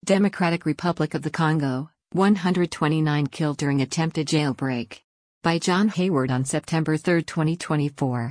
Democratic Republic of the Congo, 129 killed during attempted jailbreak. By John Hayward on September 3, 2024.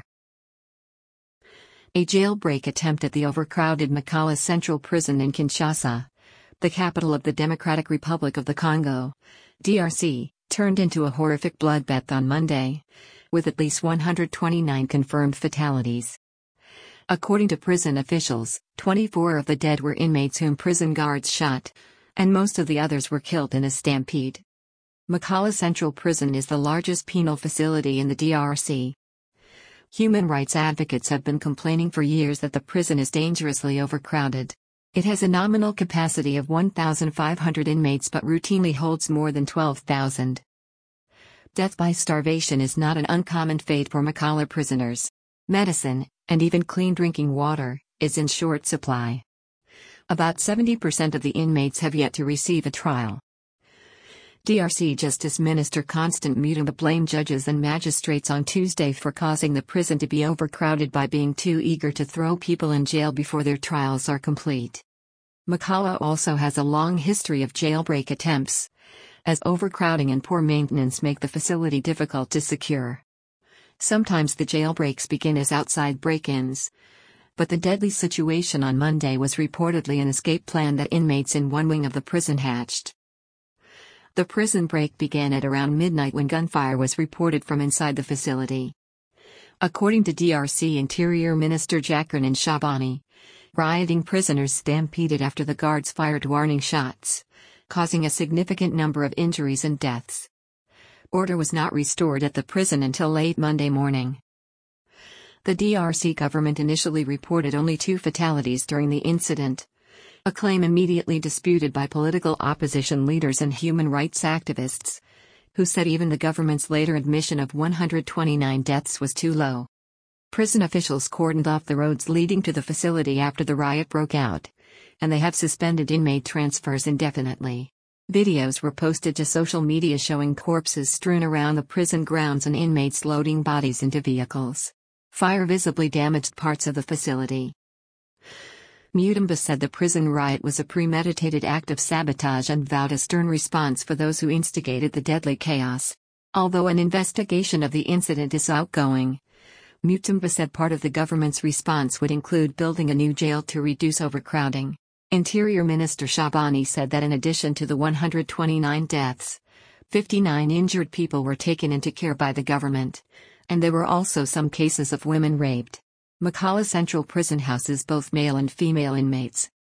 A jailbreak attempt at the overcrowded Makala Central Prison in Kinshasa, the capital of the Democratic Republic of the Congo, DRC, turned into a horrific bloodbath on Monday, with at least 129 confirmed fatalities. According to prison officials, 24 of the dead were inmates whom prison guards shot, and most of the others were killed in a stampede. Makala Central Prison is the largest penal facility in the DRC. Human rights advocates have been complaining for years that the prison is dangerously overcrowded. It has a nominal capacity of 1,500 inmates but routinely holds more than 12,000. Death by starvation is not an uncommon fate for Makala prisoners. Medicine, and even clean drinking water, is in short supply. About 70% of the inmates have yet to receive a trial. DRC Justice Minister Constant Mutombo blamed judges and magistrates on Tuesday for causing the prison to be overcrowded by being too eager to throw people in jail before their trials are complete. Makala also has a long history of jailbreak attempts, as overcrowding and poor maintenance make the facility difficult to secure. Sometimes the jailbreaks begin as outside break-ins, but the deadly situation on Monday was reportedly an escape plan that inmates in one wing of the prison hatched. The prison break began at around midnight when gunfire was reported from inside the facility. According to DRC Interior Minister Jacqueline Shabani, rioting prisoners stampeded after the guards fired warning shots, causing a significant number of injuries and deaths. Order was not restored at the prison until late Monday morning. The DRC government initially reported only 2 fatalities during the incident, a claim immediately disputed by political opposition leaders and human rights activists, who said even the government's later admission of 129 deaths was too low. Prison officials cordoned off the roads leading to the facility after the riot broke out, and they have suspended inmate transfers indefinitely. Videos were posted to social media showing corpses strewn around the prison grounds and inmates loading bodies into vehicles. Fire visibly damaged parts of the facility. Mutombo said the prison riot was a premeditated act of sabotage and vowed a stern response for those who instigated the deadly chaos. Although an investigation of the incident is outgoing, Mutombo said part of the government's response would include building a new jail to reduce overcrowding. Interior Minister Shabani said that in addition to the 129 deaths, 59 injured people were taken into care by the government, and there were also some cases of women raped. Makala Central Prison houses both male and female inmates.